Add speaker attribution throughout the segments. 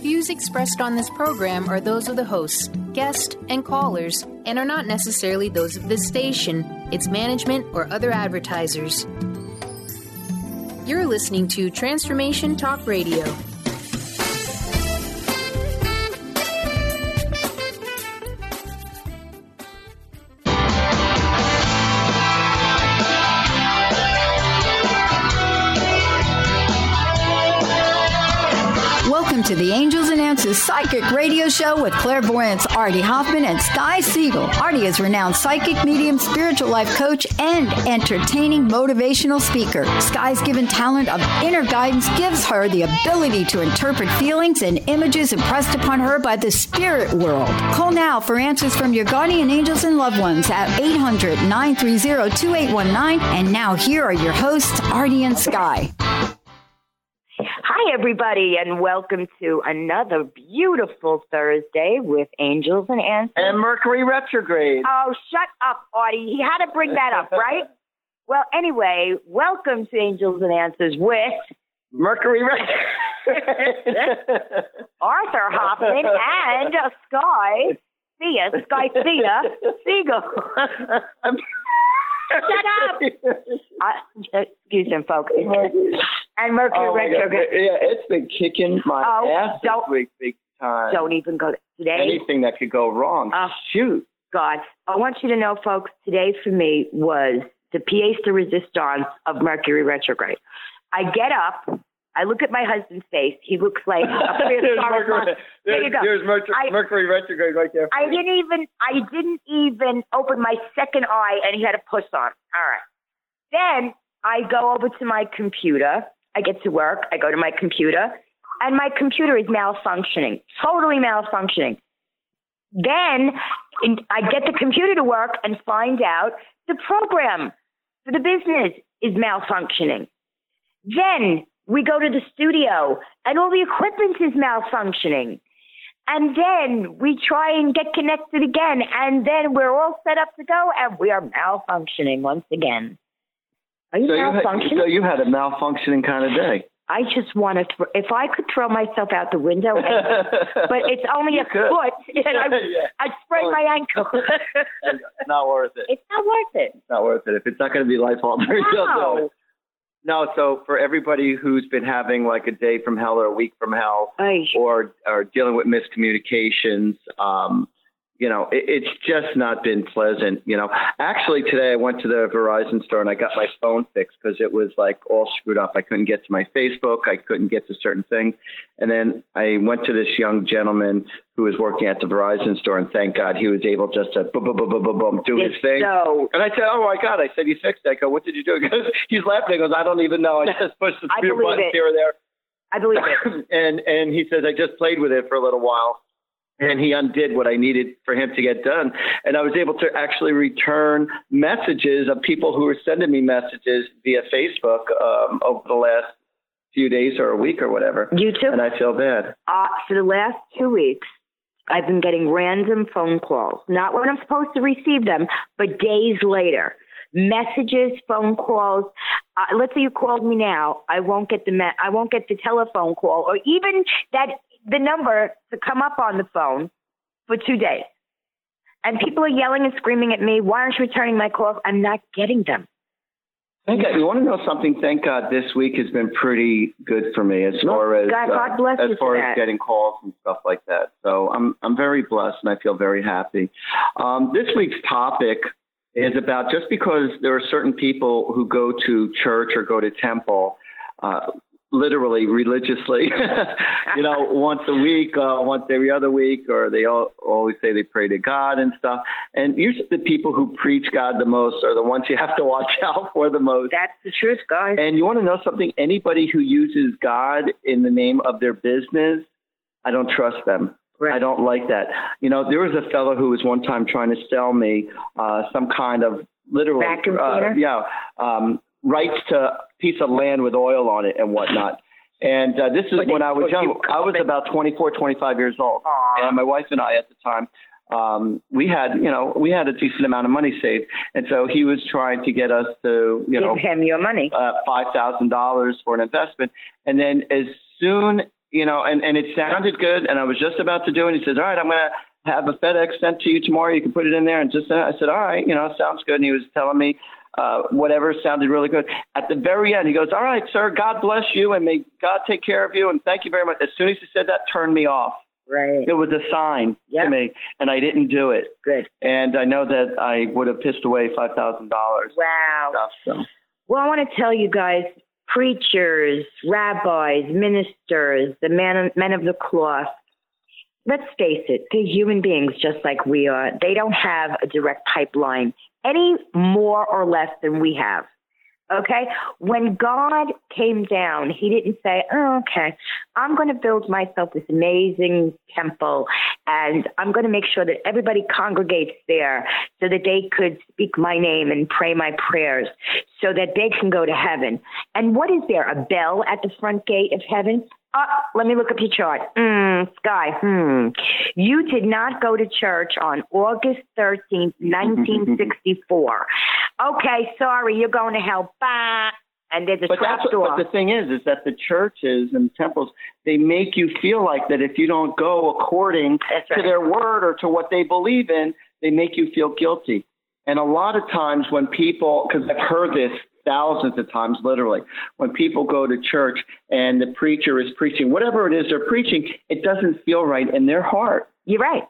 Speaker 1: views expressed on this program are those of the hosts, guests, and callers, and are not necessarily those of this station, its management, or other advertisers. You're listening to Transformation Talk Radio.
Speaker 2: Welcome to the Angels and Answers Psychic Radio Show with clairvoyants Artie Hoffman and Sky Siegel. Artie is renowned psychic, medium, spiritual life coach, and entertaining motivational speaker. Sky's given talent of inner guidance gives her the ability to interpret feelings and images impressed upon her by the spirit world. Call now for answers from your guardian angels and loved ones at 800-930-2819. And now here are your hosts, Artie and Sky.
Speaker 3: Hi, everybody, and welcome to another beautiful Thursday with Angels and Answers.
Speaker 4: And Mercury retrograde.
Speaker 3: Oh, shut up, Artie. He had to bring that up, right? Well, anyway, welcome to Angels and Answers with
Speaker 4: Mercury retrograde.
Speaker 3: Arthur Hoffman and Sky Siegel. Shut up! Excuse him, folks. And Mercury retrograde.
Speaker 4: Yeah, it's been kicking my ass this week big time.
Speaker 3: Don't even go today.
Speaker 4: Anything that could go wrong. Shoot.
Speaker 3: God, I want you to know, folks, today for me was the pièce de résistance of Mercury retrograde. I get up. I look at my husband's face. He looks like a
Speaker 4: Mercury, there's Mercury retrograde right there.
Speaker 3: I didn't even open my second eye, and he had a puss on. All right. Then I go over to my computer. I get to work. I go to my computer, and my computer is malfunctioning, totally malfunctioning. Then I get the computer to work and find out the program for the business is malfunctioning. Then we go to the studio, and all the equipment is malfunctioning. And then we try and get connected again, and then we're all set up to go, and we are malfunctioning once again. Are you malfunctioning?
Speaker 4: So you had a malfunctioning kind of day.
Speaker 3: I just want to, if I could throw myself out the window, but it's only a foot, and I'd sprain my ankle.
Speaker 4: It's not worth it.
Speaker 3: It's not worth it.
Speaker 4: It's not worth it. If it's not going to be life-altering, don't do it. No, so for everybody who's been having like a day from hell or a week from hell or dealing with miscommunications, it's just not been pleasant. Actually today I went to the Verizon store and I got my phone fixed because it was like all screwed up. I couldn't get to my Facebook. I couldn't get to certain things. And then I went to this young gentleman who was working at the Verizon store, and thank God he was able just to do his thing. And I said, oh my God, I said, you fixed it. I go, what did you do? He's laughing. He goes, I don't even know. I just pushed the few buttons here or there.
Speaker 3: I believe it.
Speaker 4: And he says, I just played with it for a little while. And he undid what I needed for him to get done. And I was able to actually return messages of people who were sending me messages via Facebook over the last few days or a week or whatever.
Speaker 3: You too?
Speaker 4: And I feel bad.
Speaker 3: For the last 2 weeks, I've been getting random phone calls. Not when I'm supposed to receive them, but days later. Messages, phone calls. Let's say you called me now. I won't get the telephone call or even the number to come up on the phone for 2 days. And people are yelling and screaming at me, why aren't you returning my calls? I'm not getting them.
Speaker 4: Thank God. You want to know something? Thank God this week has been pretty good for me as far as getting calls and stuff like that. So I'm very blessed and I feel very happy. This week's topic is about just because there are certain people who go to church or go to temple, literally religiously, once a week, once every other week, or they always say they pray to God and stuff. And usually the people who preach God the most are the ones you have to watch out for the most.
Speaker 3: That's the truth, guys.
Speaker 4: And you want to know something? Anybody who uses God in the name of their business, I don't trust them. Right. I don't like that. There was a fellow who was one time trying to sell me some kind of literally, rights to a piece of land with oil on it and whatnot. And this is when I was young. I was about 24, 25 years old. Aww. And my wife and I at the time, we had a decent amount of money saved. And so he was trying to get us to,
Speaker 3: give him your money,
Speaker 4: $5,000 for an investment. And then as soon and it sounded good. And I was just about to do it. He says, all right, I'm going to have a FedEx sent to you tomorrow. You can put it in there. And I said, all right, sounds good. And he was telling me whatever sounded really good. At the very end, he goes, all right, sir, God bless you and may God take care of you. And thank you very much. As soon as he said that, turned me off.
Speaker 3: Right.
Speaker 4: It was a sign to me, and I didn't do it.
Speaker 3: Good.
Speaker 4: And I know that I would have pissed away $5,000.
Speaker 3: Wow.
Speaker 4: So.
Speaker 3: Well, I want to tell you guys, preachers, rabbis, ministers, the men of the cloth, let's face it, they're human beings just like we are. They don't have a direct pipeline any more or less than we have. Okay? When God came down, he didn't say, oh, okay, I'm going to build myself this amazing temple and I'm going to make sure that everybody congregates there so that they could speak my name and pray my prayers so that they can go to heaven. And what is there, a bell at the front gate of heaven? Let me look up your chart. Sky, You did not go to church on August 13th, 1964. Okay, sorry, you're going to hell. Bah. And there's a trap door.
Speaker 4: But the thing is that the churches and temples, they make you feel like that if you don't go according to their word or to what they believe in, they make you feel guilty. And a lot of times when people, because I've heard this thousands of times, literally, when people go to church and the preacher is preaching, whatever it is they're preaching, it doesn't feel right in their heart.
Speaker 3: You're right.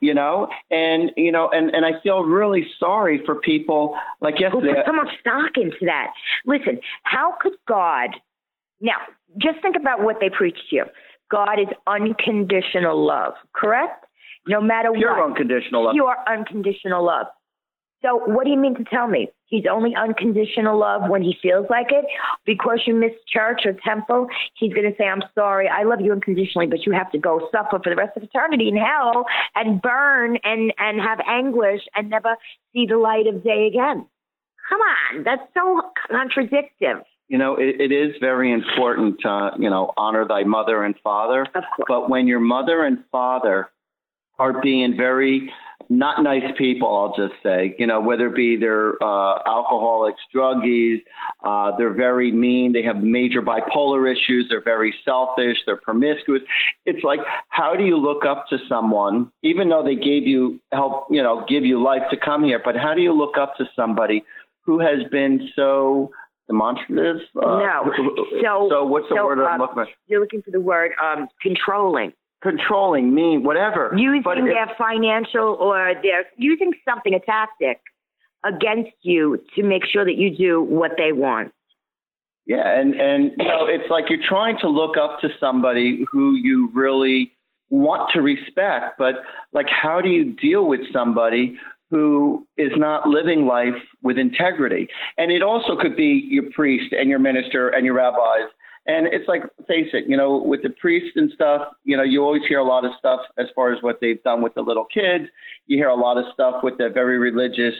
Speaker 4: And I feel really sorry for people like yesterday.
Speaker 3: Who put so much stock into that. Listen, how could God, now, just think about what they preach to you. God is unconditional love, correct? No matter what.
Speaker 4: Pure unconditional love.
Speaker 3: Pure unconditional love. So what do you mean to tell me? He's only unconditional love when he feels like it? Because you miss church or temple, he's going to say, I'm sorry, I love you unconditionally, but you have to go suffer for the rest of eternity in hell and burn and have anguish and never see the light of day again. Come on, that's so contradictory.
Speaker 4: It is very important to, honor thy mother and father.
Speaker 3: Of course.
Speaker 4: But when your mother and father are being very not nice people, I'll just say, whether it be they're alcoholics, druggies, they're very mean, they have major bipolar issues, they're very selfish, they're promiscuous. It's like, how do you look up to someone, even though they gave you help, give you life to come here, but how do you look up to somebody who has been so demonstrative?
Speaker 3: No.
Speaker 4: So what's the word I'm looking for?
Speaker 3: You're looking for the word controlling.
Speaker 4: Controlling, mean, whatever.
Speaker 3: Using their financial or they're using something, a tactic, against you to make sure that you do what they want.
Speaker 4: Yeah, and it's like you're trying to look up to somebody who you really want to respect, but like how do you deal with somebody who is not living life with integrity? And it also could be your priest and your minister and your rabbis. And it's like, face it, with the priests and stuff, you always hear a lot of stuff as far as what they've done with the little kids. You hear a lot of stuff with the very religious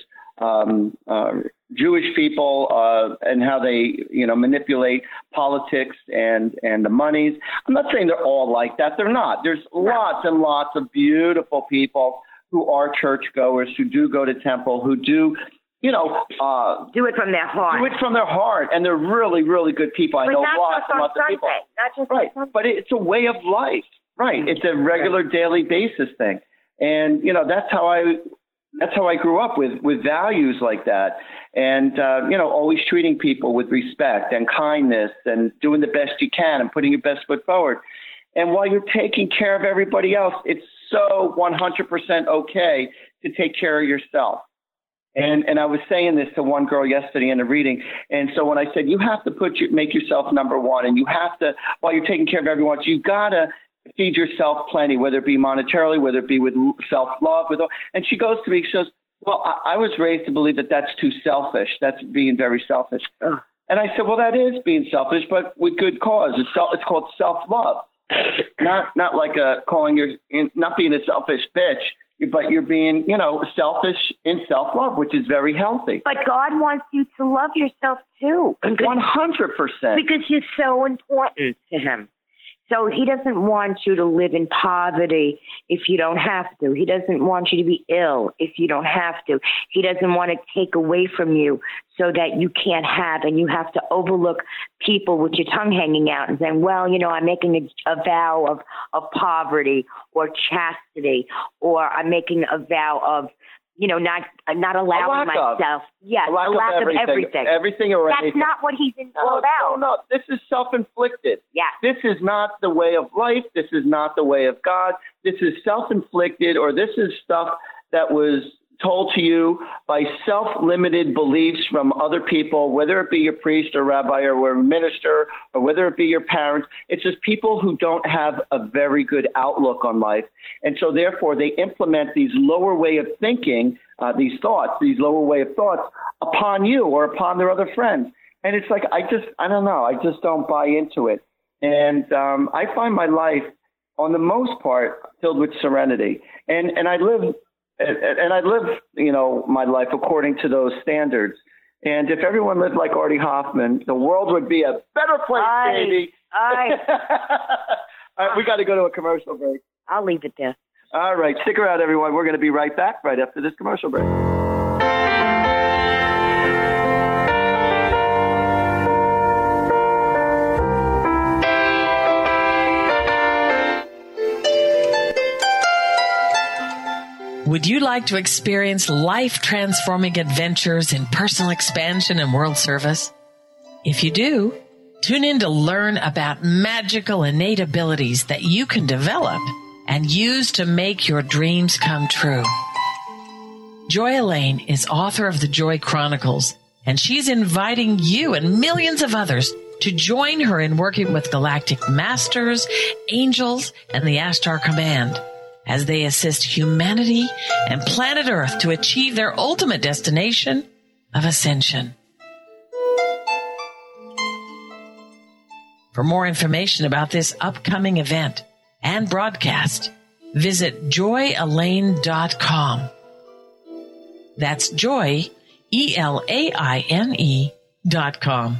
Speaker 4: Jewish people and how they, manipulate politics and the monies. I'm not saying they're all like that. They're not. There's lots and lots of beautiful people who are churchgoers, who do go to temple, who do do it from their heart. Do it from their heart, and they're really, really good people. I know lots and lots of people.
Speaker 3: Not just
Speaker 4: right, but it's a way of life. Right, it's a regular daily basis thing, and that's how I grew up with values like that, and always treating people with respect and kindness, and doing the best you can, and putting your best foot forward. And while you're taking care of everybody else, it's so 100% okay to take care of yourself. And I was saying this to one girl yesterday in a reading. And so when I said, you have to make yourself number one, and you have to, while you're taking care of everyone, you got to feed yourself plenty, whether it be monetarily, whether it be with self-love. And she goes to me, she goes, well, I was raised to believe that that's too selfish. That's being very selfish. And I said, well, that is being selfish, but with good cause. It's called self-love. Not like not being a selfish bitch. But you're being, selfish in self-love, which is very healthy.
Speaker 3: But God wants you to love yourself too.
Speaker 4: 100%.
Speaker 3: Because you're so important to him. So he doesn't want you to live in poverty if you don't have to. He doesn't want you to be ill if you don't have to. He doesn't want to take away from you so that you can't have, and you have to overlook people with your tongue hanging out and saying, well, I'm making a vow of poverty or chastity, or I'm making a vow of, not allowing myself. Yes, a lack of everything.
Speaker 4: Everything or
Speaker 3: That's
Speaker 4: anything.
Speaker 3: not what he's all about.
Speaker 4: No. This is self-inflicted.
Speaker 3: Yeah.
Speaker 4: This is not the way of life. This is not the way of God. This is self-inflicted, or this is stuff that was told to you by self-limited beliefs from other people, whether it be your priest or rabbi or minister, or whether it be your parents. It's just people who don't have a very good outlook on life. And so therefore they implement these lower way of thinking, these lower way of thoughts upon you or upon their other friends. And it's like, I don't know. I just don't buy into it. And I find my life, on the most part, filled with serenity. And I live, my life according to those standards. And if everyone lived like Artie Hoffman, the world would be a better place, baby. All right, we got to go to a commercial break.
Speaker 3: I'll leave it there.
Speaker 4: All right. Stick around, everyone. We're going to be right back right after this commercial break.
Speaker 5: Would you like to experience life-transforming adventures in personal expansion and world service? If you do, tune in to learn about magical innate abilities that you can develop and use to make your dreams come true. Joy Elaine is author of the Joy Chronicles, and she's inviting you and millions of others to join her in working with galactic masters, angels, and the Ashtar Command as they assist humanity and planet Earth to achieve their ultimate destination of ascension. For more information about this upcoming event and broadcast, visit joyelaine.com. That's joy, ELAINE.com.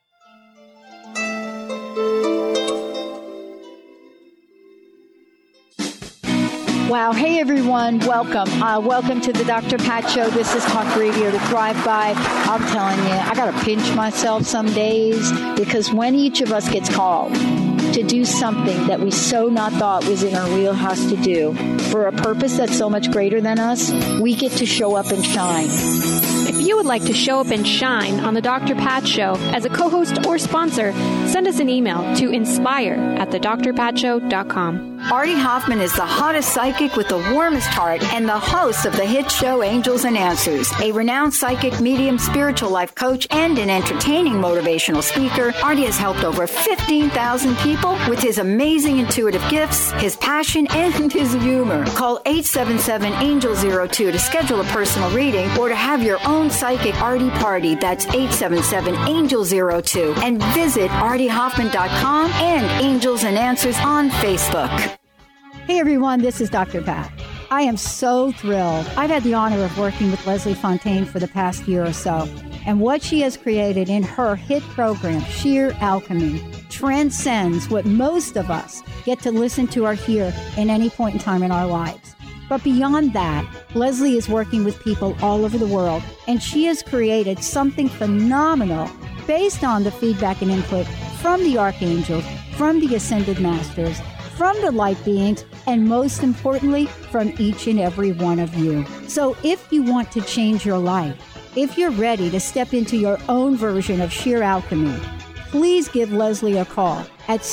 Speaker 2: Wow. Hey, everyone. Welcome. Welcome to the Dr. Pat Show. This is Talk Radio to Thrive By. I'm telling you, I got to pinch myself some days, because when each of us gets called to do something that we so not thought was in our wheelhouse to do for a purpose that's so much greater than us, we get to show up and shine.
Speaker 6: If you would like to show up and shine on the Dr. Pat Show as a co-host or sponsor, send us an email to inspire@thedrpatshow.com.
Speaker 2: Artie Hoffman is the hottest psychic with the warmest heart and the host of the hit show Angels and Answers. A renowned psychic, medium, spiritual life coach, and an entertaining motivational speaker, Artie has helped over 15,000 people with his amazing intuitive gifts, his passion, and his humor. Call 877-ANGEL-02 to schedule a personal reading or to have your own psychic Artie party. That's 877-ANGEL-02. And visit ArtieHoffman.com and Angels and Answers on Facebook.
Speaker 7: Hey everyone, this is Dr. Pat. I am so thrilled. I've had the honor of working with Leslie Fontaine for the past year or so, and what she has created in her hit program, Sheer Alchemy, transcends what most of us get to listen to or hear in any point in time in our lives. But beyond that, Leslie is working with people all over the world, and she has created something phenomenal based on the feedback and input from the archangels, from the ascended masters, from the light beings, and most importantly, from each and every one of you. So if you want to change your life, if you're ready to step into your own version of sheer alchemy, please give Leslie a call at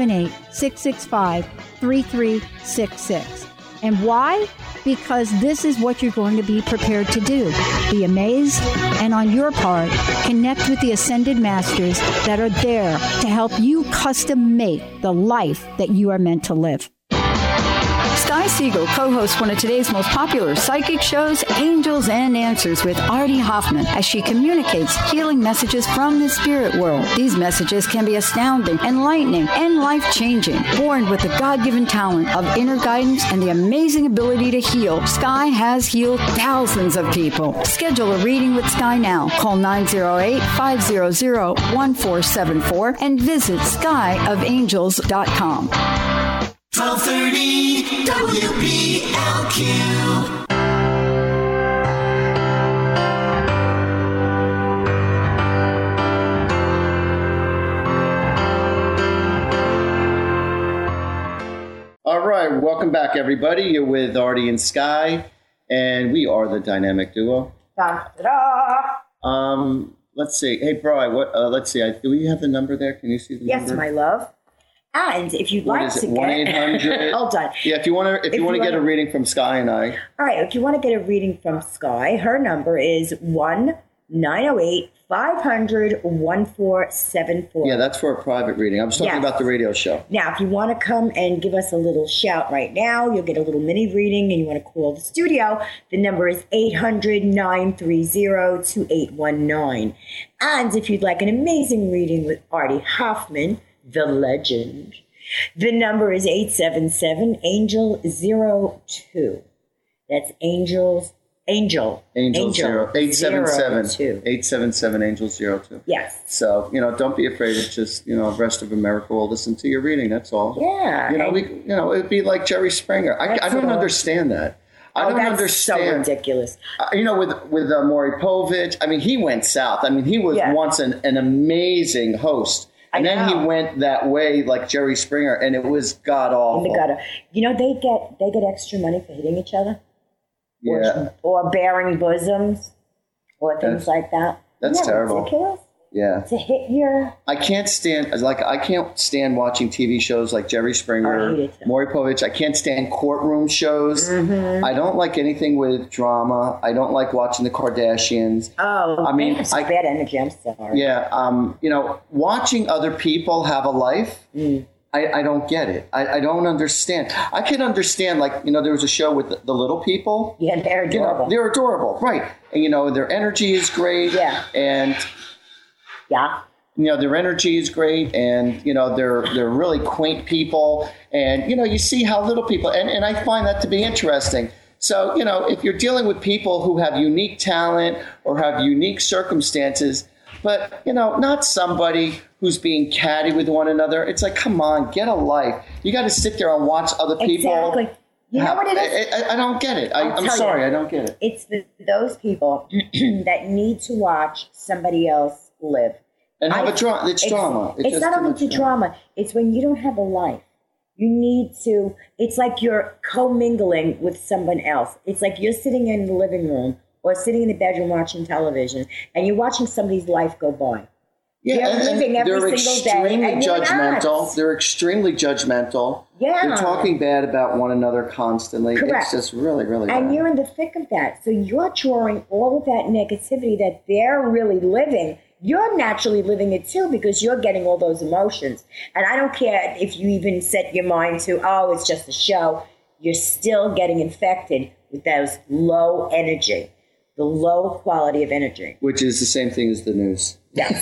Speaker 7: 678-665-3366. And why? Because this is what you're going to be prepared to do. Be amazed, and on your part, connect with the ascended masters that are there to help you custom make the life that you are meant to live.
Speaker 2: Sky Siegel co-hosts one of today's most popular psychic shows, Angels and Answers with Artie Hoffman, as she communicates healing messages from the spirit world. These messages can be astounding, enlightening, and life-changing. Born with the God-given talent of inner guidance and the amazing ability to heal, Sky has healed thousands of people. Schedule a reading with Sky now. Call 908-500-1474 and visit skyofangels.com.
Speaker 8: 1230 WBLQ.
Speaker 4: All right, welcome back, everybody. You're with Artie and Sky, and we are the dynamic duo. Let's see. Hey, Bri, let's see. Do we have the number there? Can you see the number?
Speaker 3: Yes, my love. And if you'd like to get
Speaker 4: 1-800.
Speaker 3: Hold on.
Speaker 4: Yeah, if you want to get a reading from Sky and I.
Speaker 3: All right, if you want to get a reading from Sky, her number is 1-908-500-1474.
Speaker 4: Yeah, that's for a private reading. I was talking about the radio show.
Speaker 3: Now, if you want to come and give us a little shout right now, you'll get a little mini reading, and you want to call the studio, the number is 800-930-2819. And if you'd like an amazing reading with Artie Hoffman, the legend, the number is 877-ANGEL-02. That's Angel
Speaker 4: 877 Angel-02.
Speaker 3: Yes.
Speaker 4: So, don't be afraid of just, rest of America will listen to your reading. That's all.
Speaker 3: Yeah.
Speaker 4: It'd be like Jerry Springer. I don't understand that. I don't understand.
Speaker 3: So ridiculous.
Speaker 4: With Maury Povich, he went south. He was once an amazing host. And then he went that way like Jerry Springer, and it was god-awful.
Speaker 3: They get extra money for hitting each other.
Speaker 4: Yeah.
Speaker 3: Or bearing bosoms or things like that.
Speaker 4: That's terrible.
Speaker 3: Ridiculous.
Speaker 4: Yeah.
Speaker 3: To hit your...
Speaker 4: I can't stand watching TV shows like Jerry Springer, Maury Povich. I can't stand courtroom shows. Mm-hmm. I don't like anything with drama. I don't like watching the Kardashians.
Speaker 3: Oh, it's bad energy. I'm sorry.
Speaker 4: Yeah. Watching other people have a life, I don't get it. I don't understand. I can understand, there was a show with the little people.
Speaker 3: Yeah, they're adorable.
Speaker 4: They're adorable, right. And, their energy is great.
Speaker 3: Yeah.
Speaker 4: And...
Speaker 3: Yeah.
Speaker 4: Their energy is great, and, they're really quaint people. And, you see how little people, and I find that to be interesting. So, if you're dealing with people who have unique talent or have unique circumstances, but, not somebody who's being catty with one another, it's like, come on, get a life. You got to sit there and watch other people.
Speaker 3: Exactly. You know what it is?
Speaker 4: I don't get it. I'm sorry, I don't get it.
Speaker 3: It's those people that need to watch somebody else live.
Speaker 4: And have drama. It's drama.
Speaker 3: It's not only the drama. It's when you don't have a life. You need to, it's like you're commingling with someone else. It's like you're sitting in the living room or sitting in the bedroom watching television, and you're watching somebody's life go by.
Speaker 4: Yeah,
Speaker 3: they're living every single day. And
Speaker 4: judgmental. They're extremely judgmental.
Speaker 3: Yeah.
Speaker 4: They're talking bad about one another constantly.
Speaker 3: Correct.
Speaker 4: It's just really, really bad.
Speaker 3: And you're in the thick of that. So you're drawing all of that negativity that they're really living. You're naturally living it too, because you're getting all those emotions. And I don't care if you even set your mind to, it's just a show. You're still getting infected with those low energy, the low quality of energy.
Speaker 4: Which is the same thing as the news.
Speaker 3: Yes.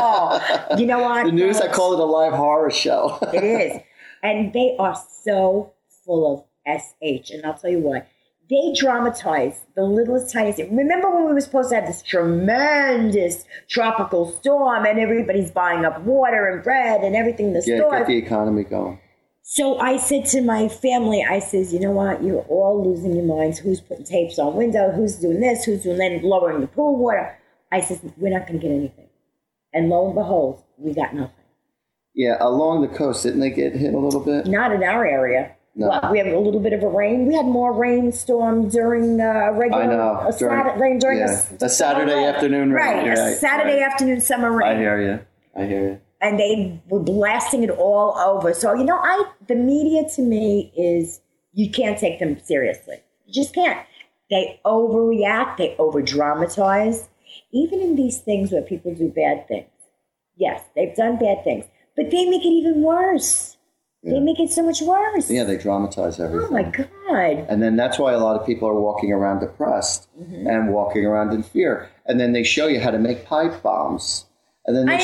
Speaker 3: You know what?
Speaker 4: The news, I call it a live horror show.
Speaker 3: It is. And they are so full of SH. And I'll tell you why. They dramatize the littlest, tiniest thing. Remember when we were supposed to have this tremendous tropical storm and everybody's buying up water and bread and everything in the store?
Speaker 4: Yeah, get the economy going.
Speaker 3: So I said to my family, I says, you know what? You're all losing your minds. Who's putting tapes on windows? Who's doing this? Who's doing that? Lowering the pool water? I says, we're not going to get anything. And lo and behold, we got nothing.
Speaker 4: Yeah, along the coast, didn't they get hit a little bit?
Speaker 3: Not in our area. No. Well, we have a little bit of a rain. We had more rainstorm during regular rain during
Speaker 4: a Saturday afternoon rain.
Speaker 3: Right, a Saturday afternoon summer rain.
Speaker 4: I hear you.
Speaker 3: And they were blasting it all over. So, the media to me is, you can't take them seriously. You just can't. They overreact. They over-dramatize. Even in these things where people do bad things. Yes, they've done bad things. But they make it even worse. They make it so much worse.
Speaker 4: Yeah, they dramatize everything.
Speaker 3: Oh, my God.
Speaker 4: And then that's why a lot of people are walking around depressed and walking around in fear. And then they show you how to make pipe bombs. And then they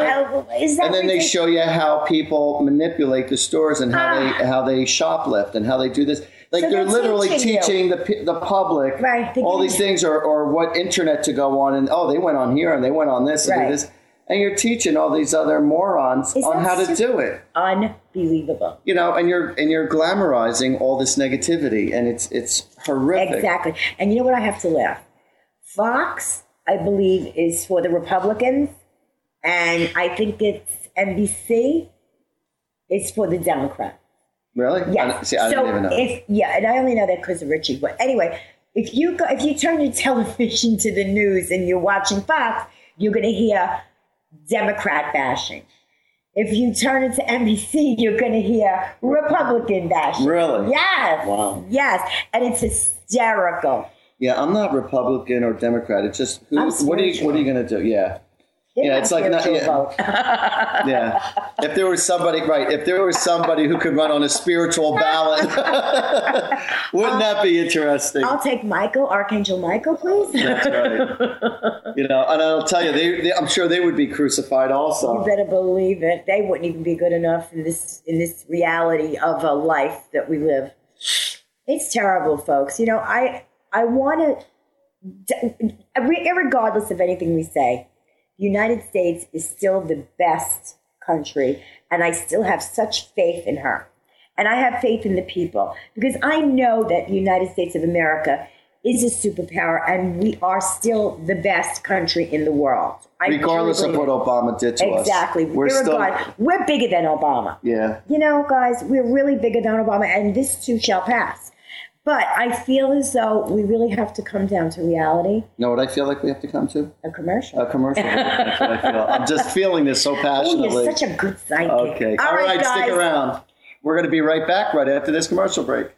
Speaker 4: they show you how people manipulate the stores and how they shoplift and how they do this. Like, so they're literally teaching the public all these things or what internet to go on. And, they went on here and they went on this and do this. And you're teaching all these other morons on how to do it.
Speaker 3: Unbelievable.
Speaker 4: You know, and you're glamorizing all this negativity, and it's horrific.
Speaker 3: Exactly. And you know what? I have to laugh. Fox, I believe, is for the Republicans, and I think it's NBC is for the Democrats.
Speaker 4: Really?
Speaker 3: Yes.
Speaker 4: I didn't even know.
Speaker 3: And I only know that because of Richie. But anyway, if you turn your television to the news and you're watching Fox, you're going to hear Democrat bashing. If you turn it to NBC, you're going to hear Republican bashing.
Speaker 4: Really?
Speaker 3: Yes.
Speaker 4: Wow.
Speaker 3: Yes. And it's hysterical.
Speaker 4: Yeah, I'm not Republican or Democrat. It's just, what are you going to do? Yeah. It's like vote. If there was somebody who could run on a spiritual ballot, wouldn't that be interesting?
Speaker 3: I'll take Archangel Michael, please.
Speaker 4: That's right. And I'll tell you, I'm sure they would be crucified also.
Speaker 3: You better believe it. They wouldn't even be good enough in this reality of a life that we live. It's terrible, folks. I want to, regardless of anything we say, the United States is still the best country, and I still have such faith in her. And I have faith in the people, because I know that the United States of America is a superpower, and we are still the best country in the world.
Speaker 4: Regardless of what Obama did to us.
Speaker 3: Exactly. We're bigger than Obama.
Speaker 4: Yeah.
Speaker 3: Guys, we're really bigger than Obama, and this too shall pass. But I feel as though we really have to come down to reality.
Speaker 4: Know what I feel like we have to come to?
Speaker 3: A commercial.
Speaker 4: A commercial. That's what I feel. I'm just feeling this so passionately.
Speaker 3: Oh, you're such a good psychic.
Speaker 4: Okay. All right, guys. Stick around. We're going to be right back right after this commercial break.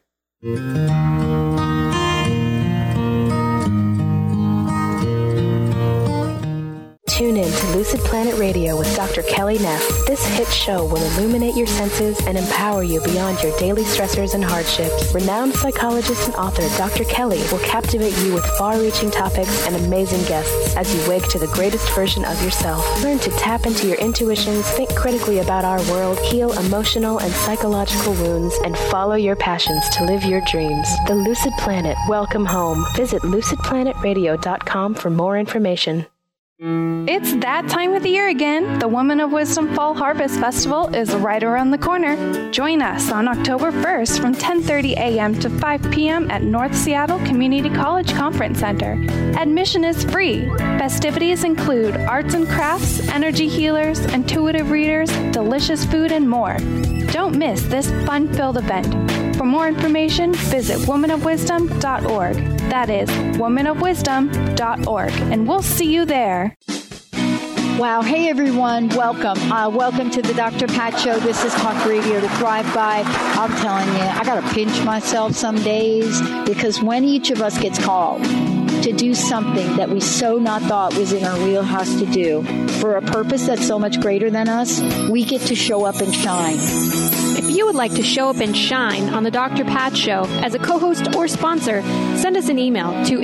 Speaker 9: Tune in to Lucid Planet Radio with Dr. Kelly Neff. This hit show will illuminate your senses and empower you beyond your daily stressors and hardships. Renowned psychologist and author Dr. Kelly will captivate you with far-reaching topics and amazing guests as you wake to the greatest version of yourself. Learn to tap into your intuitions, think critically about our world, heal emotional and psychological wounds, and follow your passions to live your dreams. The Lucid Planet. Welcome home. Visit lucidplanetradio.com for more information.
Speaker 10: It's that time of the year again. The Woman of Wisdom Fall Harvest Festival is right around the corner. Join us on October 1st from 10:30 a.m. to 5 p.m. at North Seattle Community College Conference Center. Admission is free. Festivities include arts and crafts, energy healers, intuitive readers, delicious food, and more. Don't miss this fun-filled event. For more information, visit womanofwisdom.org. That is womanofwisdom.org, and we'll see you there.
Speaker 7: Wow. Hey, everyone. Welcome. Welcome to the Dr. Pat Show. This is Talk Radio to Thrive By. I'm telling you, I got to pinch myself some days, because when each of us gets called to do something that we so not thought was in our wheelhouse to do for a purpose that's so much greater than us, we get to show up and shine.
Speaker 6: If you would like to show up and shine on the Dr. Pat Show as a co-host or sponsor, send us an email to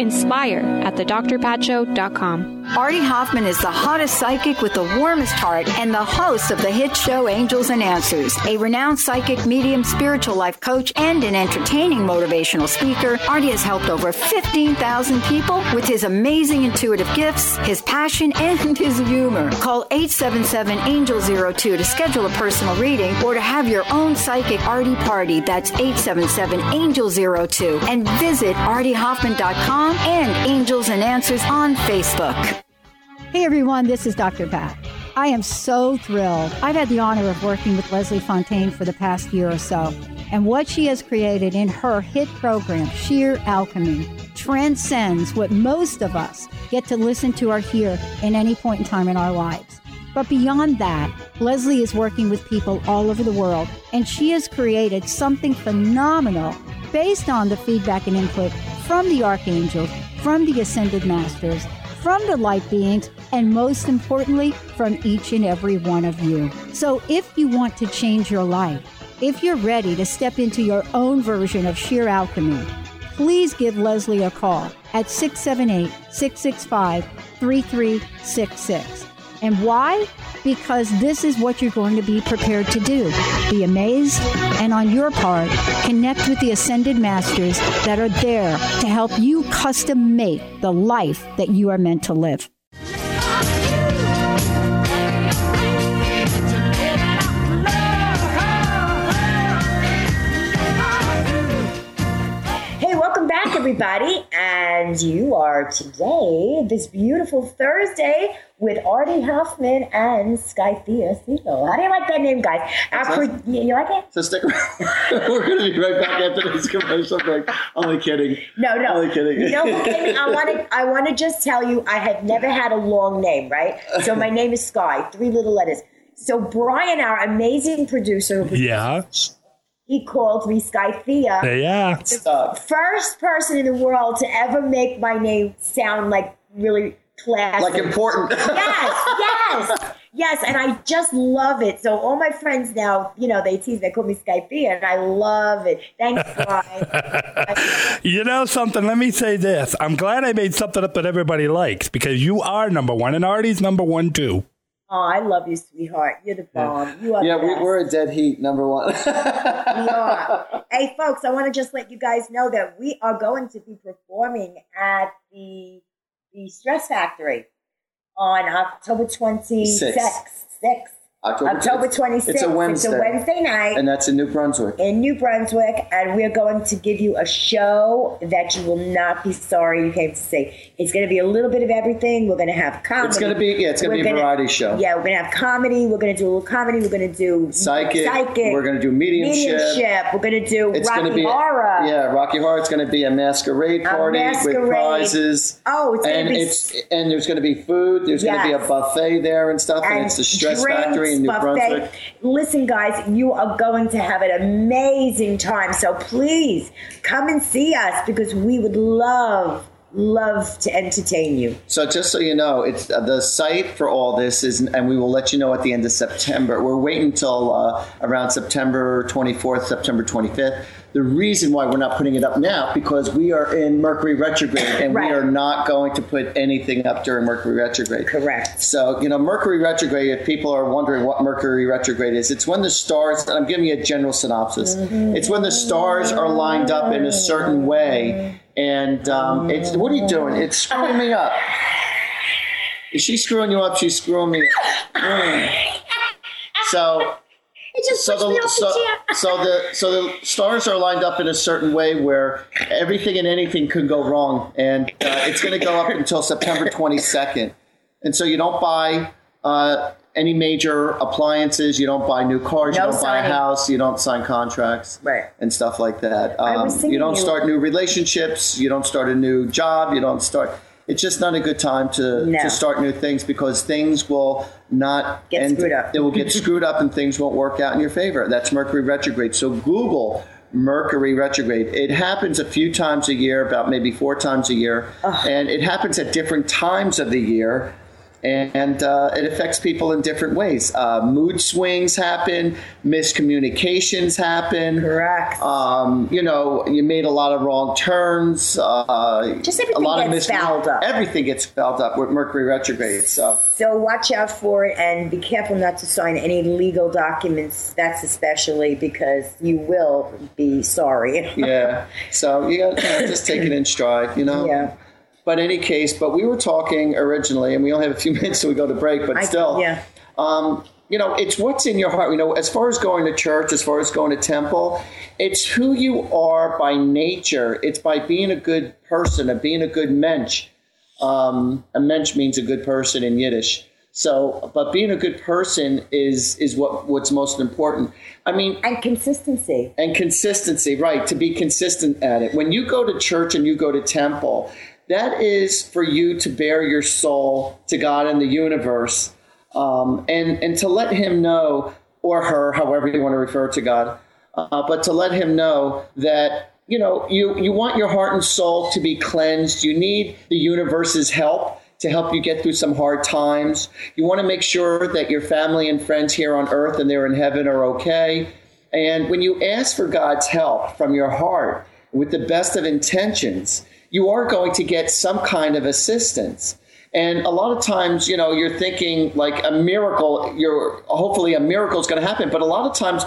Speaker 6: inspire@thedrpatshow.com.
Speaker 2: Artie Hoffman is the hottest psychic with the warmest heart and the host of the hit show Angels and Answers. A renowned psychic, medium, spiritual life coach, and an entertaining motivational speaker, Artie has helped over 15,000 people with his amazing intuitive gifts, his passion, and his humor. Call 877-ANGEL-02 to schedule a personal reading or to have your own psychic Artie party. That's 877-ANGEL-02. And visit artiehoffman.com and Angels and Answers on Facebook.
Speaker 7: Hey, everyone. This is Dr. Pat. I am so thrilled. I've had the honor of working with Leslie Fontaine for the past year or so. And what she has created in her hit program, Sheer Alchemy, transcends what most of us get to listen to or hear in any point in time in our lives. But beyond that, Leslie is working with people all over the world, and she has created something phenomenal based on the feedback and input from the archangels, from the ascended masters, from the light beings, and most importantly, from each and every one of you. So if you want to change your life, If you're ready to step into your own version of sheer alchemy, please give Leslie a call at 678-665-3366. And why? Because this is what you're going to be prepared to do. Be amazed, and on your part, connect with the Ascended Masters that are there to help you custom make the life that you are meant to live.
Speaker 3: Welcome back, everybody, and you are today, this beautiful Thursday, with Artie Hoffman and Skythea Siegel. How do you like that name, guys? You like it?
Speaker 4: So stick around. We're going to be right back after this commercial break. Only kidding.
Speaker 3: No.
Speaker 4: Only kidding.
Speaker 3: You know, okay, I want to just tell you, I had never had a long name, right? So my name is Sky, 3 little letters. So Brian, our amazing producer, he called me Skythea.
Speaker 11: Yeah.
Speaker 3: The first person in the world to ever make my name sound like really classy.
Speaker 4: Like important.
Speaker 3: Yes. And I just love it. So all my friends now, they tease me, they call me Skythea, and I love it. Thanks, Brian.
Speaker 11: You know something? Let me say this. I'm glad I made something up that everybody likes, because you are number one, and Artie's number one, too.
Speaker 3: Oh, I love you, sweetheart. You're the bomb. You are
Speaker 4: we're a dead heat, number one.
Speaker 3: We are. Hey, folks, I want to just let you guys know that we are going to be performing at the Stress Factory on October 26th. October 26th.
Speaker 4: It's a Wednesday.
Speaker 3: It's a Wednesday night.
Speaker 4: And that's in New Brunswick.
Speaker 3: And we're going to give you a show that you will not be sorry you came to see. It's going to be a little bit of everything. We're going to have comedy.
Speaker 4: It's going to be a variety show.
Speaker 3: Yeah, we're going to have comedy. We're going to do a little comedy. We're going to do psychic. We're going to do mediumship. We're going to do Rocky Horror.
Speaker 4: Yeah, Rocky Horror. It's going to be a masquerade party with prizes.
Speaker 3: Oh, it's going to be...
Speaker 4: And there's going to be food. There's going to be a buffet there and stuff. And it's the Stress Factory in New Brunswick.
Speaker 3: Listen, guys, you are going to have an amazing time. So please come and see us, because we would love to entertain you.
Speaker 4: So just so you know, it's the site for all this is, and we will let you know at the end of September. We're waiting until around September 24th, September 25th. The reason why we're not putting it up now, because we are in Mercury retrograde, and we are not going to put anything up during Mercury retrograde.
Speaker 3: Correct.
Speaker 4: So, Mercury retrograde, if people are wondering what Mercury retrograde is, it's when the stars, and I'm giving you a general synopsis, it's when the stars are lined up in a certain way, and it's, what are you doing? It's screwing me up. Is she screwing you up? She's screwing me up. So the stars are lined up in a certain way where everything and anything could go wrong, and it's going to go up until September 22nd. And so you don't buy any major appliances, you don't buy new cars, you don't buy a house, you don't sign contracts, and stuff like that. You don't start new relationships, you don't start a new job, you don't start. It's just not a good time to start new things, because things will not
Speaker 3: get screwed up.
Speaker 4: They will get screwed up, and things won't work out in your favor. That's Mercury retrograde. So Google Mercury retrograde. It happens a few times a year, about maybe 4 times a year, and it happens at different times of the year. And it affects people in different ways. Mood swings happen, miscommunications happen.
Speaker 3: Correct.
Speaker 4: You made a lot of wrong turns.
Speaker 3: Just everything gets fouled up.
Speaker 4: Everything gets fouled up with Mercury retrograde. So
Speaker 3: watch out for it, and be careful not to sign any legal documents. That's especially because you will be sorry.
Speaker 4: Yeah. So you got to just take it in stride,
Speaker 3: Yeah.
Speaker 4: But in any case, we were talking originally, and we only have a few minutes till we go to break, but still, it's what's in your heart. As far as going to church, as far as going to temple, it's who you are by nature. It's by being a good person, of being a good mensch. A mensch means a good person in Yiddish. So, but being a good person is what's most important.
Speaker 3: And consistency.
Speaker 4: And consistency, right, to be consistent at it. When you go to church and you go to temple, that is for you to bear your soul to God and the universe, and to let him know, or her, however you want to refer to God, but to let him know that, you want your heart and soul to be cleansed. You need the universe's help to help you get through some hard times. You want to make sure that your family and friends here on earth and they're in heaven are okay.
Speaker 12: And when you ask for God's help from your heart with the best of intentions, you are going to get some kind of assistance. And a lot of times, you're thinking like a miracle, hopefully a miracle is going to happen. But a lot of times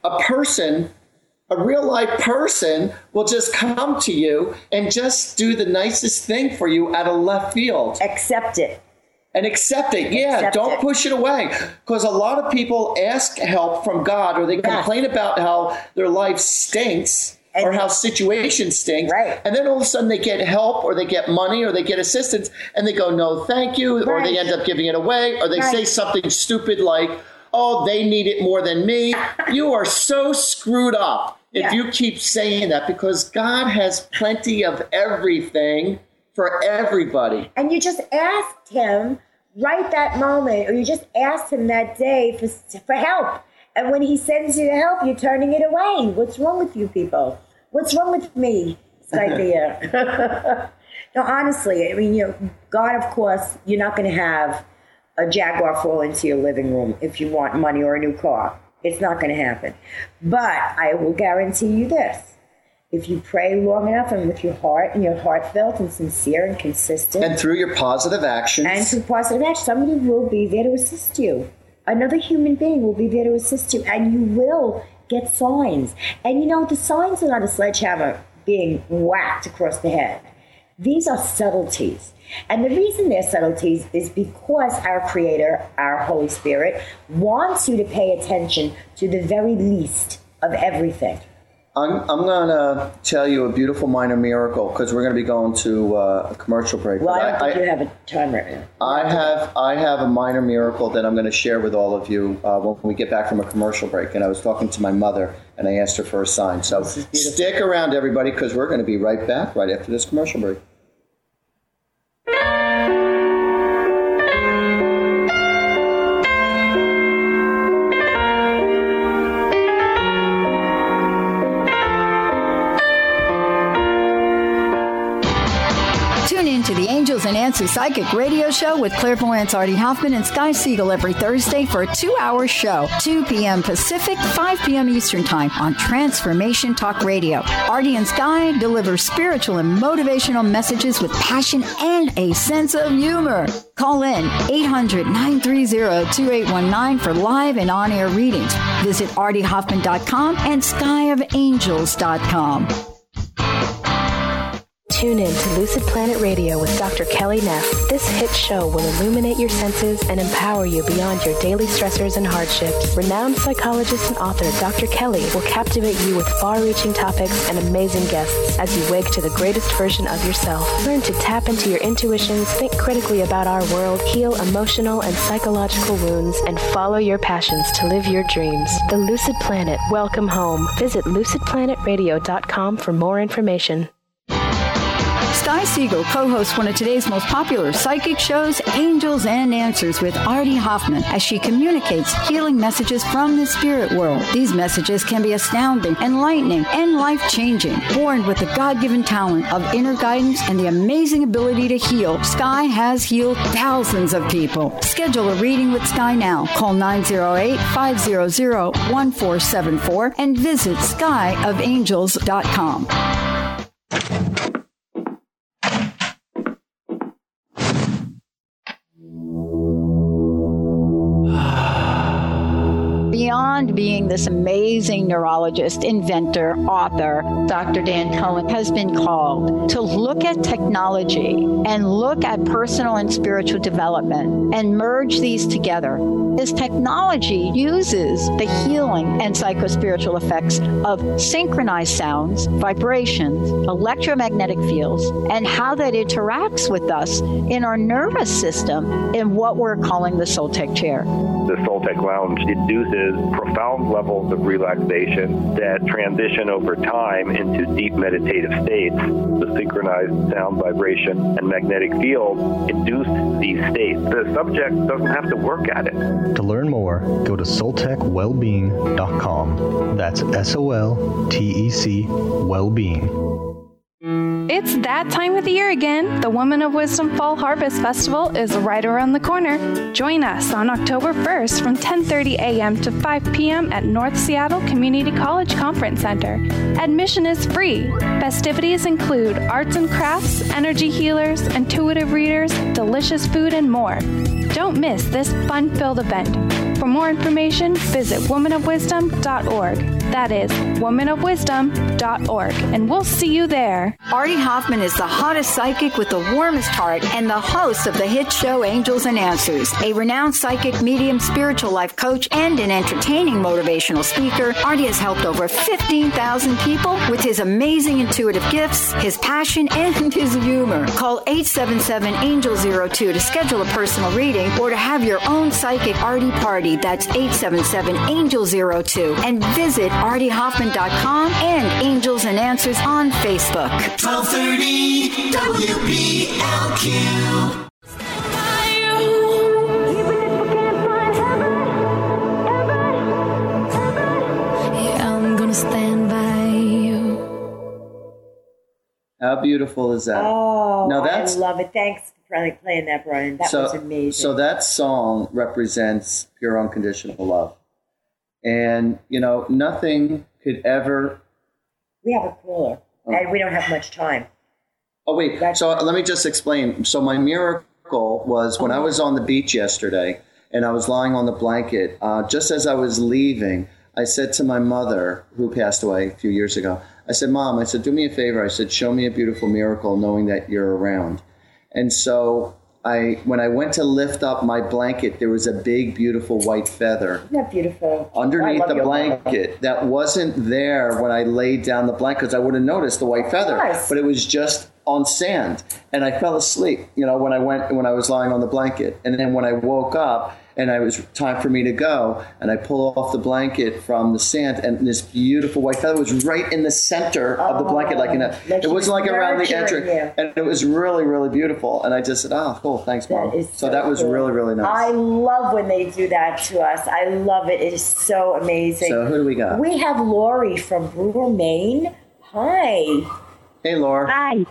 Speaker 12: a real life person will just come to you and just do the nicest thing for you out of left field.
Speaker 3: Accept it.
Speaker 12: And accept it. Yeah, don't push it away. Because a lot of people ask help from God, or they complain about how their life stinks or how situation stinks.
Speaker 3: Right.
Speaker 12: And then all of a sudden they get help, or they get money, or they get assistance, and they go, no, thank you. Or they end up giving it away, or they say something stupid like, oh, they need it more than me. You are so screwed up if you keep saying that, because God has plenty of everything for everybody.
Speaker 3: And you just asked him right that moment, or you just asked him that day for help. And when he sends you the help, you're turning it away. What's wrong with you people? What's wrong with me? Skythea? No, honestly, I mean, God, of course, you're not going to have a Jaguar fall into your living room if you want money or a new car. It's not going to happen. But I will guarantee you this. If you pray long enough and with your heart, and you're heartfelt and sincere and consistent.
Speaker 12: And through your positive actions.
Speaker 3: And through positive actions, somebody will be there to assist you. Another human being will be there to assist you, and you will get signs. And the signs are not a sledgehammer being whacked across the head. These are subtleties. And the reason they're subtleties is because our Creator, our Holy Spirit, wants you to pay attention to the very least of everything.
Speaker 12: I'm going to tell you a beautiful minor miracle, because we're going to be going to a commercial break.
Speaker 3: Well, I don't think you have a time right now.
Speaker 12: I have a minor miracle that I'm going to share with all of you when we get back from a commercial break. And I was talking to my mother, and I asked her for a sign. So stick around, everybody, because we're going to be right back right after this commercial break.
Speaker 2: To the Angels and Answers Psychic Radio Show with clairvoyants Artie Hoffman and Sky Siegel every Thursday for a 2-hour show, 2 p.m. Pacific, 5 p.m. Eastern Time on Transformation Talk Radio. Artie and Sky deliver spiritual and motivational messages with passion and a sense of humor. Call in 800-930-2819 for live and on-air readings. Visit artiehoffman.com and skyofangels.com.
Speaker 9: Tune in to Lucid Planet Radio with Dr. Kelly Neff. This hit show will illuminate your senses and empower you beyond your daily stressors and hardships. Renowned psychologist and author Dr. Kelly will captivate you with far-reaching topics and amazing guests as you wake to the greatest version of yourself. Learn to tap into your intuitions, think critically about our world, heal emotional and psychological wounds, and follow your passions to live your dreams. The Lucid Planet. Welcome home. Visit lucidplanetradio.com for more information.
Speaker 2: Sky Siegel co-hosts one of today's most popular psychic shows, Angels and Answers with Artie Hoffman, as she communicates healing messages from the spirit world. These messages can be astounding, enlightening, and life-changing. Born with the God-given talent of inner guidance and the amazing ability to heal, Sky has healed thousands of people. Schedule a reading with Sky now. Call 908-500-1474 and visit skyofangels.com. Beyond being this amazing neurologist, inventor, author, Dr. Dan Cohen has been called to look at technology and look at personal and spiritual development and merge these together. His technology uses the healing and psychospiritual effects of synchronized sounds, vibrations, electromagnetic fields, and how that interacts with us in our nervous system in what we're calling the Soltec chair.
Speaker 13: The Soltec Lounge induces profound levels of relaxation that transition over time into deep meditative states. The synchronized sound, vibration, and magnetic field induce these states. The subject doesn't have to work at it.
Speaker 14: To learn more, go to soltecwellbeing.com. That's SOLTEC Wellbeing.
Speaker 10: It's that time of the year again. The Woman of Wisdom Fall Harvest Festival is right around the corner. Join us on October 1st from 10:30 a.m. to 5 p.m. at North Seattle Community College Conference Center. Admission is free. Festivities include arts and crafts, energy healers, intuitive readers, delicious food, and more. Don't miss this fun-filled event. For more information, visit womanofwisdom.org. That is womanofwisdom.org. And we'll see you there.
Speaker 2: Artie Hoffman is the hottest psychic with the warmest heart and the host of the hit show Angels and Answers. A renowned psychic, medium, spiritual life coach, and an entertaining motivational speaker, Artie has helped over 15,000 people with his amazing intuitive gifts, his passion, and his humor. Call 877-ANGEL-02 to schedule a personal reading or to have your own psychic Artie party. That's 877-ANGEL-02. And visit ArtieHoffman.com and Angels and Answers on Facebook.
Speaker 8: 1230 WBLQ.
Speaker 12: How beautiful is that?
Speaker 15: Oh,
Speaker 12: now
Speaker 15: I love it. Thanks for playing that, Brian. That was amazing.
Speaker 12: So that song represents pure unconditional love. And, nothing could ever...
Speaker 15: We have a caller, and we don't have much time.
Speaker 12: Oh, wait. So let me just explain. So my miracle was when I was on the beach yesterday, and I was lying on the blanket, just as I was leaving, I said to my mother, who passed away a few years ago, I said, Mom, do me a favor. I said, show me a beautiful miracle knowing that you're around. And so when I went to lift up my blanket, there was a big, beautiful white feather.
Speaker 15: Isn't that beautiful?
Speaker 12: Underneath the blanket that wasn't there when I laid down the blanket, because I would have noticed the white feather. But it was just on sand. And I fell asleep, when I was lying on the blanket. And then when I woke up, and it was time for me to go, and I pull off the blanket from the sand, and this beautiful white feather was right in the center of the blanket, it wasn't like around the entrance, and it was really, really beautiful. And I just said, "Oh, cool, thanks, Mom." So that was really, really nice.
Speaker 15: I love when they do that to us. I love it. It is so amazing.
Speaker 12: So who do we got?
Speaker 15: We have Lori from Brewer, Maine. Hi.
Speaker 12: Hey, Laura.
Speaker 16: Hi,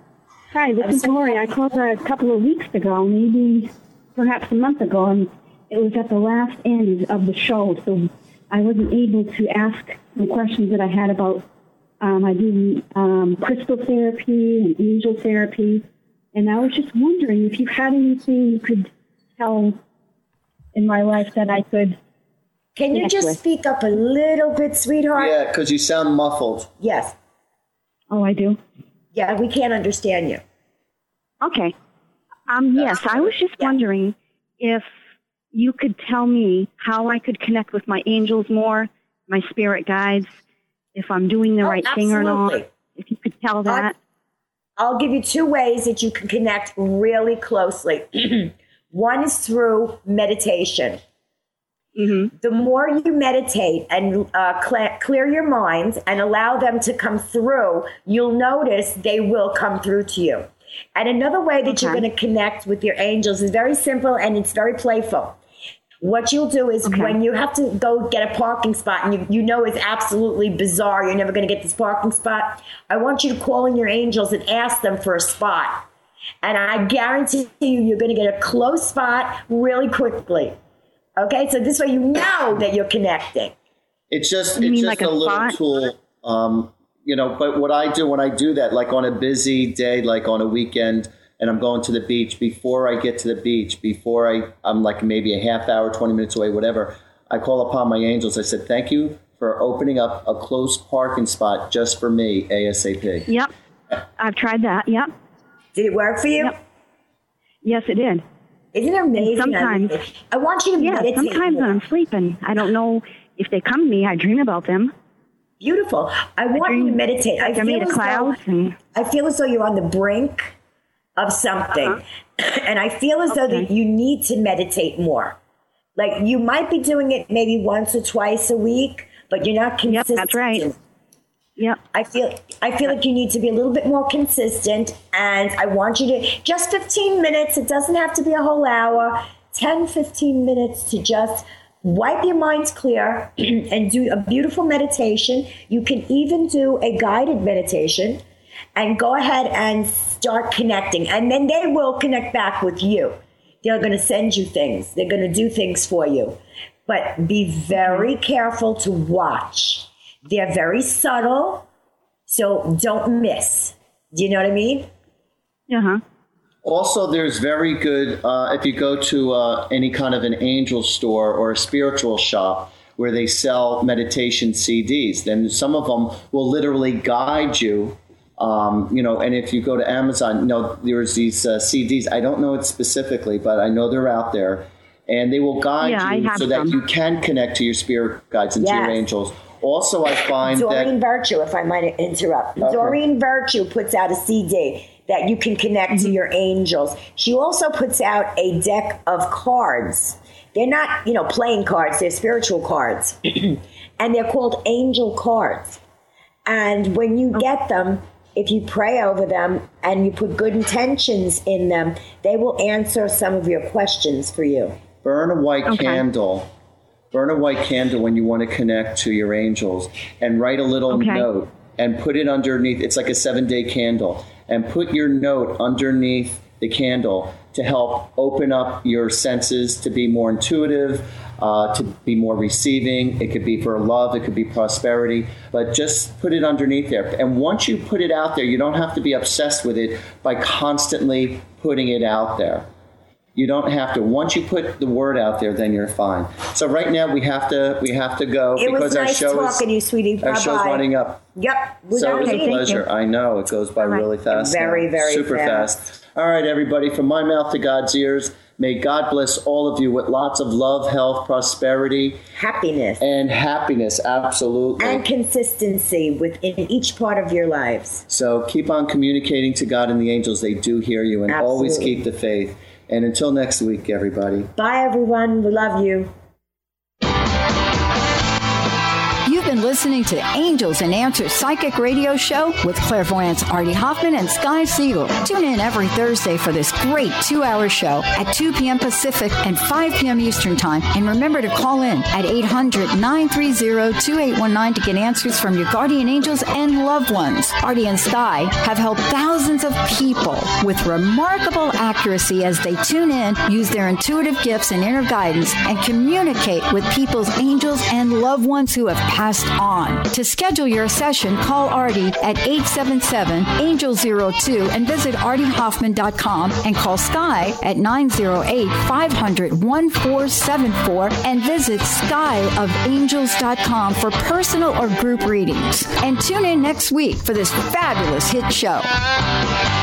Speaker 16: this is Lori. I called a couple of weeks ago, maybe perhaps a month ago, and it was at the last end of the show, so I wasn't able to ask the questions that I had about, I do crystal therapy and angel therapy, and I was just wondering if you had anything you could tell in my life that I could
Speaker 15: Can you just speak up a little bit, sweetheart?
Speaker 12: Yeah, because you sound muffled.
Speaker 15: Yes.
Speaker 16: Oh, I do?
Speaker 15: Yeah, we can't understand you.
Speaker 16: Okay. Yes, I was just wondering if you could tell me how I could connect with my angels more, my spirit guides, if I'm doing the right thing or not. If you could tell that.
Speaker 15: I'll give you two ways that you can connect really closely. One is through meditation.
Speaker 16: Mm-hmm.
Speaker 15: The more you meditate and clear your mind and allow them to come through, you'll notice they will come through to you. And another way that you're going to connect with your angels is very simple, and it's very playful. What you'll do is when you have to go get a parking spot and you know it's absolutely bizarre, you're never going to get this parking spot, I want you to call in your angels and ask them for a spot. And I guarantee you're going to get a close spot really quickly. Okay, so this way you know that you're connecting.
Speaker 12: It's just a little tool. But what I do when I do that, like on a busy day, like on a weekend, and I'm going to the beach, before I get to the beach, I'm like maybe a half hour, 20 minutes away, whatever, I call upon my angels. I said, thank you for opening up a close parking spot just for me, ASAP.
Speaker 16: Yep. I've tried that. Yep.
Speaker 15: Did it work for you?
Speaker 16: Yep. Yes, it did.
Speaker 15: Isn't it amazing?
Speaker 16: Sometimes.
Speaker 15: I want you to meditate.
Speaker 16: Sometimes when I'm sleeping, I don't know if they come to me. I dream about them.
Speaker 15: Beautiful. I want you to meditate. I feel as though you're on the brink of something. And I feel as though that you need to meditate more. Like you might be doing it maybe once or twice a week, but you're not consistent.
Speaker 16: Yep, that's right.
Speaker 15: Yep. I feel like you need to be a little bit more consistent, and I want you to just 15 minutes. It doesn't have to be a whole hour. 10, 15 minutes to just wipe your minds clear and do a beautiful meditation. You can even do a guided meditation. and go ahead and start connecting. And then they will connect back with you. They're going to send you things. They're going to do things for you. But be very careful to watch. They're very subtle, so don't miss. Do you know what I mean?
Speaker 16: Uh-huh.
Speaker 12: Also, there's very good, if you go to any kind of an angel store or a spiritual shop where they sell meditation CDs, then some of them will literally guide you. And if you go to Amazon, there's these CDs. I don't know it specifically, but I know they're out there. And they will guide you so that you can connect to your spirit guides and to your angels. Also, I find
Speaker 15: Doreen Virtue, if I might interrupt. Okay. Doreen Virtue puts out a CD that you can connect to your angels. She also puts out a deck of cards. They're not, playing cards. They're spiritual cards. And they're called angel cards. And when you get them, if you pray over them and you put good intentions in them, they will answer some of your questions for you.
Speaker 12: Burn a white candle. Burn a white candle when you want to connect to your angels, and write a little note and put it underneath. It's like a 7-day candle. And put your note underneath the candle to help open up your senses to be more intuitive, to be more receiving. It could be for love. It could be prosperity. But just put it underneath there. And once you put it out there, you don't have to be obsessed with it by constantly putting it out there. You don't have to. Once you put the word out there, then you're fine. So right now we have to go because our show
Speaker 15: talking to you, sweetie.
Speaker 12: Our show's running up.
Speaker 15: Yep.
Speaker 12: So it was a pleasure. I know it goes by really fast.
Speaker 15: Very, very
Speaker 12: super fast. All right, everybody. From my mouth to God's ears. May God bless all of you with lots of love, health, prosperity,
Speaker 15: happiness,
Speaker 12: absolutely,
Speaker 15: and consistency within each part of your lives.
Speaker 12: So keep on communicating to God and the angels. They do hear you, and always keep the faith. And until next week, everybody.
Speaker 15: Bye, everyone. We love you.
Speaker 2: You've been listening to Angels and Answers Psychic Radio Show with clairvoyants Artie Hoffman and Sky Siegel. Tune in every Thursday for this great 2-hour show at 2 p.m. Pacific and 5 p.m. Eastern Time. And remember to call in at 800-930-2819 to get answers from your guardian angels and loved ones. Artie and Sky have helped thousands of people with remarkable accuracy as they tune in, use their intuitive gifts and inner guidance, and communicate with people's angels and loved ones who have passed on. To schedule your session, call Artie at 877-ANGEL-02 and visit artiehoffman.com, and call Sky at 908-500-1474 and visit skyofangels.com for personal or group readings. And tune in next week for this fabulous hit show.